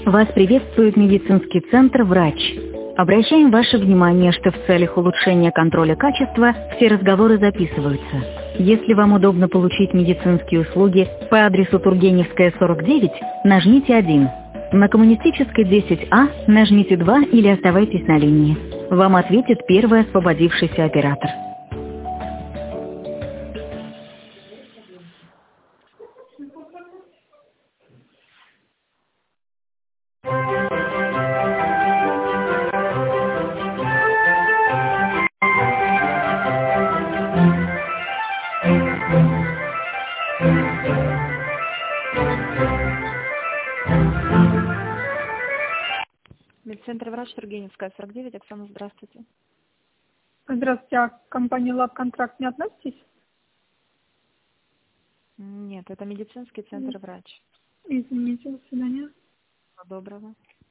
Вас приветствует медицинский центр «Врач». Обращаем ваше внимание, что в целях улучшения контроля качества все разговоры записываются. Если вам удобно получить медицинские услуги по адресу Тургеневская, 49, нажмите 1. На Коммунистической, 10А нажмите 2 или оставайтесь на линии. Вам ответит первый освободившийся оператор. Медцентр «Врач», Тургеневская, 49. Оксана, здравствуйте. Здравствуйте, а к компании «Лаб-контракт» не относитесь? Нет, это медицинский центр «Врач». Извините, до свидания. Всего доброго.